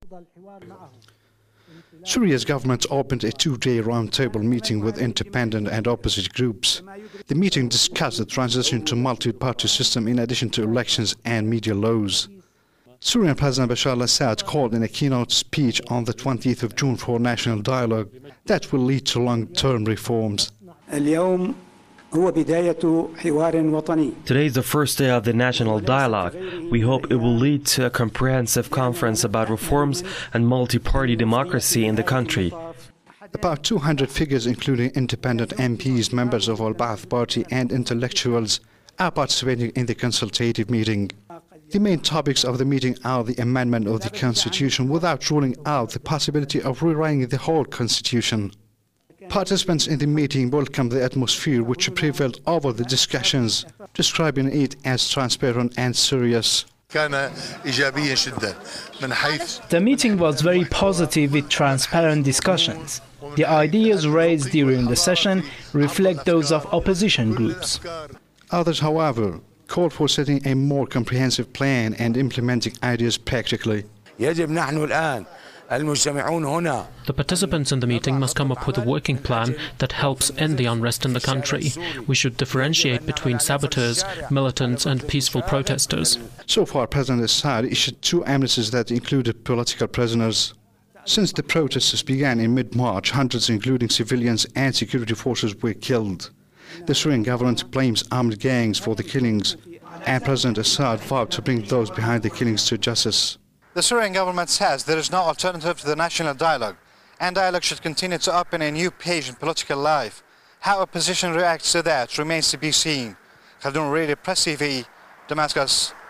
Syria's government opened a two-day roundtable meeting with independent and opposite groups. The meeting discussed the transition to multi-party system in addition to elections and media laws. Syrian President Bashar al-Assad called in a keynote speech on the 20th of June for national dialogue that will lead to long-term reforms. Today is the first day of the national dialogue. We hope it will lead to a comprehensive conference about reforms and multi-party democracy in the country. About 200 figures, including independent MPs, members of Al-Ba'ath Party and intellectuals, are participating in the consultative meeting. The main topics of the meeting are the amendment of the constitution without ruling out the possibility of rewriting the whole constitution. Participants in the meeting welcomed the atmosphere which prevailed over the discussions, describing it as transparent and serious. The meeting was very positive with transparent discussions. The ideas raised during the session reflect those of opposition groups. Others, however, called for setting a more comprehensive plan and implementing ideas practically. The participants in the meeting must come up with a working plan that helps end the unrest in the country. We should differentiate between saboteurs, militants and peaceful protesters. So far, President Assad issued two amnesties that included political prisoners. Since the protests began in mid-March, hundreds, including civilians and security forces, were killed. The Syrian government blames armed gangs for the killings, and President Assad vowed to bring those behind the killings to justice. The Syrian government says there is no alternative to the national dialogue, and dialogue should continue to open a new page in political life. How opposition reacts to that remains to be seen. Khaldoon Radio, Press TV, Damascus.